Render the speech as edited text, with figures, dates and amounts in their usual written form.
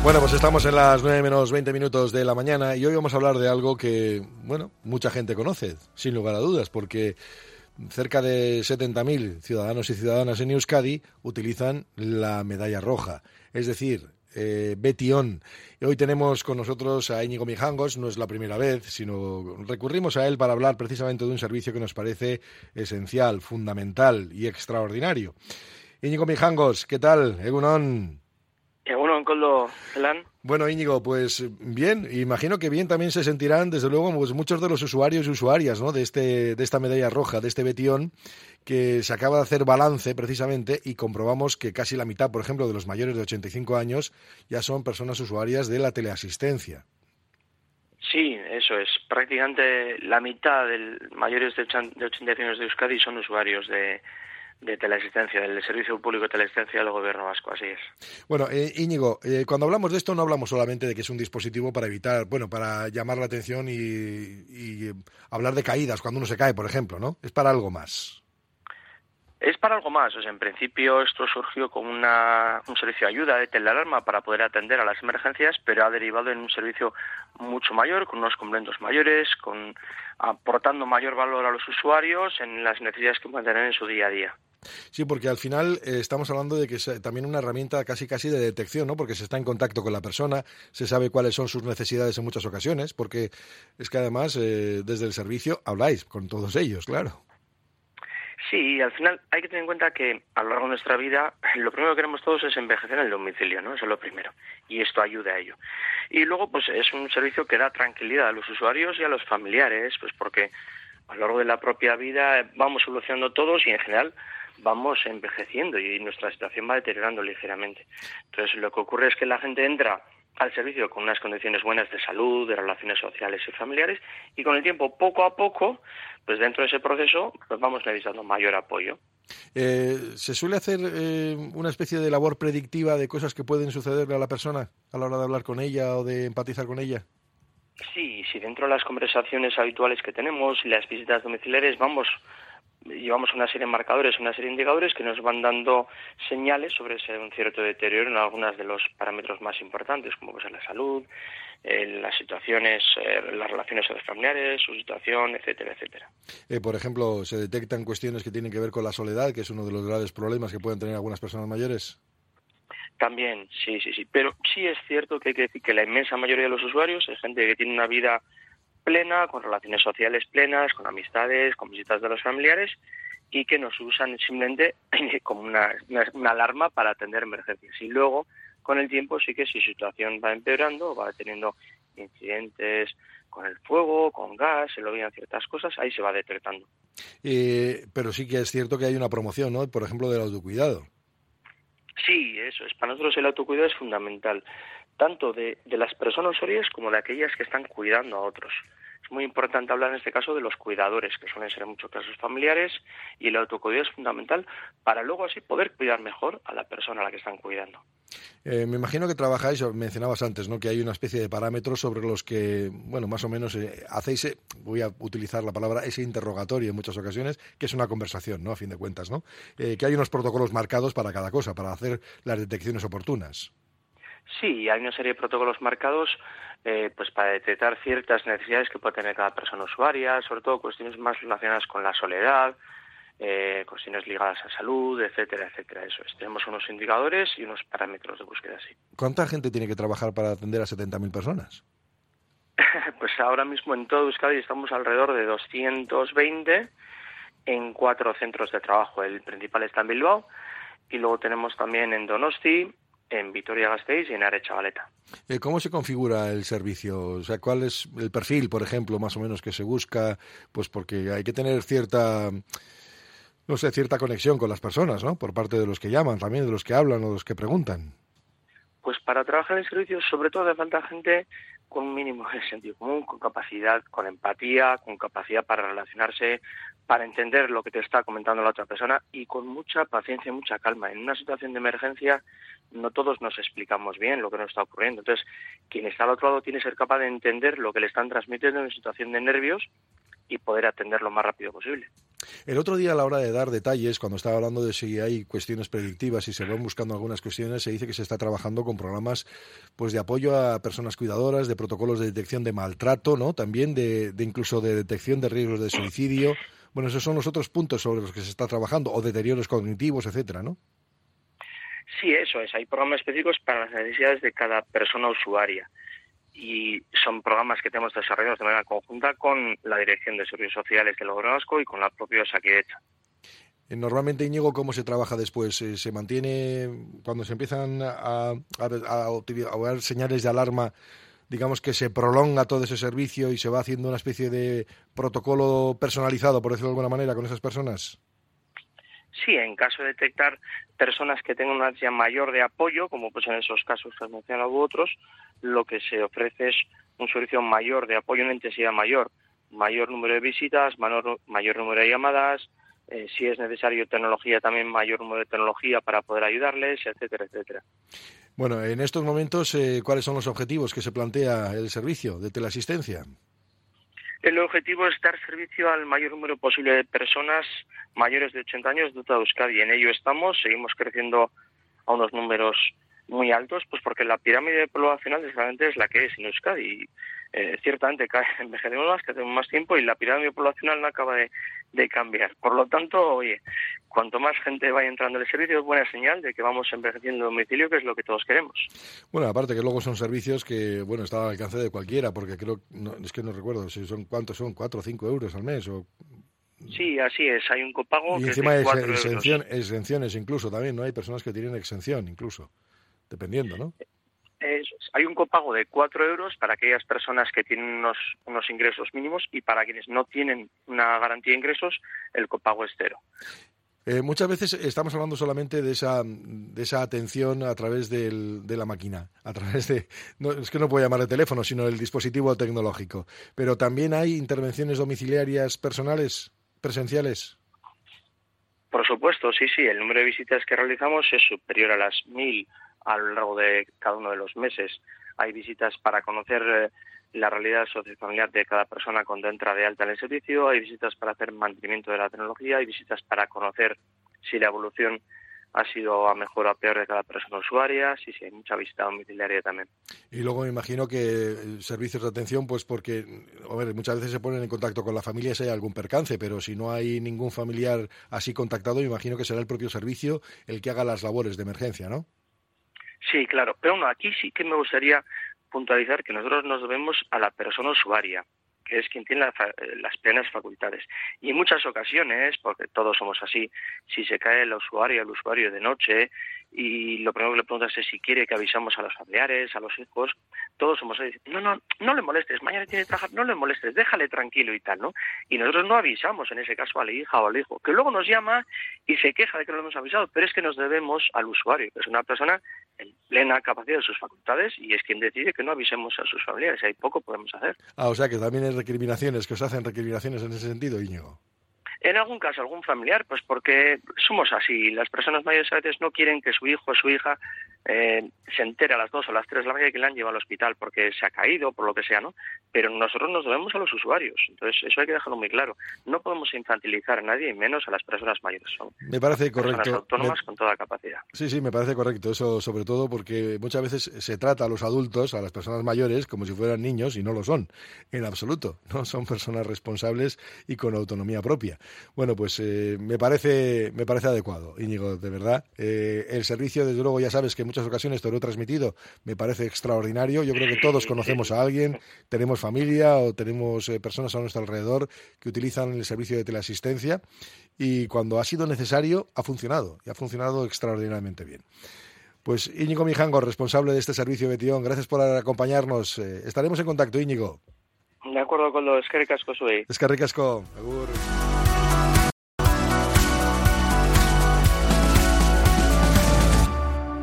Bueno, pues estamos en las 9 menos 20 minutos de la mañana y hoy vamos a hablar de algo que, bueno, mucha gente conoce, sin lugar a dudas, porque cerca de 70.000 ciudadanos y ciudadanas en Euskadi utilizan la medalla roja, es decir, Betion. Hoy tenemos con nosotros a Íñigo Mijangos, no es la primera vez, sino recurrimos a él para hablar precisamente de un servicio que nos parece esencial, fundamental y extraordinario. Íñigo Mijangos, ¿qué tal? Egunon. Egunon, Koldo, Zelan. Bueno, Íñigo, pues bien, imagino que bien también se sentirán, desde luego, pues muchos de los usuarios y usuarias, ¿no?, de esta medalla roja, de este Betion, que se acaba de hacer balance precisamente y comprobamos que casi la mitad, por ejemplo, de los mayores de 85 años ya son personas usuarias de la teleasistencia. Sí, eso es. Prácticamente la mitad de mayores de 85 años de Euskadi son usuarios de teleasistencia, del Servicio Público de Teleasistencia del Gobierno Vasco, así es. Bueno, Íñigo, cuando hablamos de esto no hablamos solamente de que es un dispositivo para evitar, bueno, para llamar la atención y hablar de caídas cuando uno se cae, por ejemplo, ¿no? Es para algo más. Es para algo más. O sea, en principio esto surgió como un servicio de ayuda de telealarma para poder atender a las emergencias, pero ha derivado en un servicio mucho mayor, con unos complementos mayores, aportando mayor valor a los usuarios en las necesidades que pueden tener en su día a día. Sí, porque al final estamos hablando de que es también una herramienta casi de detección, ¿no? Porque se está en contacto con la persona, se sabe cuáles son sus necesidades en muchas ocasiones, porque es que además desde el servicio habláis con todos ellos, claro. Sí, al final hay que tener en cuenta que a lo largo de nuestra vida lo primero que queremos todos es envejecer en el domicilio, ¿no? Eso es lo primero. Y esto ayuda a ello. Y luego, pues es un servicio que da tranquilidad a los usuarios y a los familiares, pues porque a lo largo de la propia vida vamos solucionando todos y en general vamos envejeciendo y nuestra situación va deteriorando ligeramente. Entonces, lo que ocurre es que la gente entra al servicio con unas condiciones buenas de salud, de relaciones sociales y familiares, y con el tiempo, poco a poco, pues dentro de ese proceso, pues vamos necesitando mayor apoyo. ¿Se suele hacer una especie de labor predictiva de cosas que pueden sucederle a la persona a la hora de hablar con ella o de empatizar con ella? Sí, dentro de las conversaciones habituales que tenemos y las visitas domiciliares llevamos una serie de marcadores, una serie de indicadores que nos van dando señales sobre un cierto deterioro en algunos de los parámetros más importantes, como pues la salud, las situaciones, las relaciones familiares, su situación, etcétera, etcétera. Por ejemplo, ¿se detectan cuestiones que tienen que ver con la soledad, que es uno de los graves problemas que pueden tener algunas personas mayores? También, sí. Pero sí es cierto que hay que decir que la inmensa mayoría de los usuarios es gente que tiene una vida plena, con relaciones sociales plenas, con amistades, con visitas de los familiares y que nos usan simplemente como una alarma para atender emergencias. Y luego, con el tiempo, sí que si su situación va empeorando, va teniendo incidentes con el fuego, con gas, se lo olvidan ciertas cosas, ahí se va detectando. Pero sí que es cierto que hay una promoción, ¿no? Por ejemplo, del autocuidado. Sí, eso es. Para nosotros el autocuidado es fundamental, tanto de las personas usuarias como de aquellas que están cuidando a otros. Es muy importante hablar en este caso de los cuidadores, que suelen ser en muchos casos familiares, y el autocuidado es fundamental para luego así poder cuidar mejor a la persona a la que están cuidando. Me imagino que trabajáis, mencionabas antes, ¿no?, que hay una especie de parámetros sobre los que, bueno, más o menos hacéis, voy a utilizar la palabra, ese interrogatorio en muchas ocasiones, que es una conversación, ¿no?, a fin de cuentas, ¿no? Que hay unos protocolos marcados para cada cosa, para hacer las detecciones oportunas. Sí, hay una serie de protocolos marcados pues para detectar ciertas necesidades que puede tener cada persona usuaria, sobre todo cuestiones más relacionadas con la soledad, cuestiones ligadas a salud, etcétera, etcétera. Eso es. Tenemos unos indicadores y unos parámetros de búsqueda, sí. ¿Cuánta gente tiene que trabajar para atender a 70.000 personas? Pues ahora mismo en todo Euskadi estamos alrededor de 220 en 4 centros de trabajo. El principal está en Bilbao y luego tenemos también en Donosti, en Vitoria-Gasteiz y en Aretxabaleta. ¿Cómo se configura el servicio? O sea, ¿cuál es el perfil, por ejemplo, más o menos que se busca? Pues porque hay que tener cierta conexión con las personas, ¿no? Por parte de los que llaman, también de los que hablan o de los que preguntan. Pues para trabajar en el servicio, sobre todo hace falta gente con un mínimo de sentido común, con capacidad, con empatía, con capacidad para relacionarse, para entender lo que te está comentando la otra persona y con mucha paciencia y mucha calma. En una situación de emergencia no todos nos explicamos bien lo que nos está ocurriendo. Entonces, quien está al otro lado tiene que ser capaz de entender lo que le están transmitiendo en una situación de nervios y poder atender lo más rápido posible. El otro día, a la hora de dar detalles, cuando estaba hablando de si hay cuestiones predictivas y se van buscando algunas cuestiones, se dice que se está trabajando con programas pues de apoyo a personas cuidadoras, de protocolos de detección de maltrato, ¿no? También de incluso de detección de riesgos de suicidio. Bueno, esos son los otros puntos sobre los que se está trabajando, o deterioros cognitivos, etcétera, ¿no? Sí, eso es. Hay programas específicos para las necesidades de cada persona usuaria. Y son programas que tenemos desarrollados de manera conjunta con la Dirección de Servicios Sociales del Gobierno Vasco y con la propia Osakidetza. Normalmente, Íñigo, ¿cómo se trabaja después? ¿Se mantiene cuando se empiezan a ver señales de alarma, digamos que se prolonga todo ese servicio y se va haciendo una especie de protocolo personalizado, por decirlo de alguna manera, con esas personas? Sí, en caso de detectar personas que tengan una necesidad mayor de apoyo, como pues en esos casos que has mencionado u otros, lo que se ofrece es un servicio mayor de apoyo, una intensidad mayor número de visitas, mayor número de llamadas, si es necesario tecnología, también mayor número de tecnología para poder ayudarles, etcétera, etcétera. Bueno, en estos momentos, ¿cuáles son los objetivos que se plantea el servicio de teleasistencia? El objetivo es dar servicio al mayor número posible de personas mayores de 80 años de toda Euskadi. En ello estamos, seguimos creciendo a unos números muy altos, pues porque la pirámide poblacional desgraciadamente es la que es en Euskadi. Ciertamente envejecemos más, que tenemos más tiempo y la pirámide poblacional no acaba de cambiar. Por lo tanto, oye, cuanto más gente vaya entrando en el servicio es buena señal de que vamos envejeciendo en domicilio, que es lo que todos queremos. Bueno, aparte que luego son servicios que, bueno, están al alcance de cualquiera, porque creo, es que no recuerdo si son cuántos son, 4 o 5 euros al mes o... Sí, así es, hay un copago y que encima es de 4 euros. Exenciones incluso también, ¿no? Hay personas que tienen exención incluso, dependiendo, ¿no? Hay un copago de 4 euros para aquellas personas que tienen unos ingresos mínimos y para quienes no tienen una garantía de ingresos, el copago es 0. Muchas veces estamos hablando solamente de esa atención a través de la máquina, a través de, no, es que no puedo llamar de teléfono, sino del dispositivo tecnológico. Pero también hay intervenciones domiciliarias personales, presenciales. Por supuesto, sí, el número de visitas que realizamos es superior a las 1.000 a lo largo de cada uno de los meses. Hay visitas para conocer la realidad sociofamiliar de cada persona cuando entra de alta en el servicio, hay visitas para hacer mantenimiento de la tecnología, hay visitas para conocer si la evolución ha sido a mejor o a peor de cada persona usuaria, sí, hay mucha visita domiciliaria también. Y luego me imagino que servicios de atención, pues porque, muchas veces se ponen en contacto con la familia si hay algún percance, pero si no hay ningún familiar así contactado, me imagino que será el propio servicio el que haga las labores de emergencia, ¿no? Sí, claro, pero bueno, aquí sí que me gustaría puntualizar que nosotros nos debemos a la persona usuaria, que es quien tiene las plenas facultades. Y en muchas ocasiones, porque todos somos así, si se cae el usuario de noche, y lo primero que le preguntas es si quiere que avisamos a los familiares, a los hijos, todos somos así, no le molestes, mañana tiene que trabajar, no le molestes, déjale tranquilo y tal, ¿no? Y nosotros no avisamos en ese caso a la hija o al hijo, que luego nos llama y se queja de que no lo hemos avisado, pero es que nos debemos al usuario, que es una persona en plena capacidad de sus facultades y es quien decide que no avisemos a sus familiares, hay poco podemos hacer. O sea que también hay recriminaciones, que os hacen recriminaciones en ese sentido, Íñigo. En algún caso, algún familiar, pues porque somos así. Las personas mayores a veces no quieren que su hijo o su hija se entere a las 2 o las 3 de la mañana que le han llevado al hospital porque se ha caído, por lo que sea, ¿no? Pero nosotros nos debemos a los usuarios. Entonces, eso hay que dejarlo muy claro. No podemos infantilizar a nadie, y menos a las personas mayores. Son me parece correcto. Personas autónomas con toda capacidad. Sí, me parece correcto. Eso, sobre todo, porque muchas veces se trata a los adultos, a las personas mayores, como si fueran niños, y no lo son, en absoluto. No son personas responsables y con autonomía propia. Bueno, pues me parece adecuado, Íñigo, de verdad. El servicio, desde luego, ya sabes que en muchas ocasiones te lo he transmitido, me parece extraordinario. Yo creo que todos conocemos a alguien, tenemos familia o tenemos personas a nuestro alrededor que utilizan el servicio de teleasistencia y cuando ha sido necesario ha funcionado y ha funcionado extraordinariamente bien. Pues Íñigo Mijango, responsable de este servicio Betion, gracias por acompañarnos. Estaremos en contacto, Íñigo. De acuerdo con lo eskerrik asko zuei. Eskerrik asko. Agur.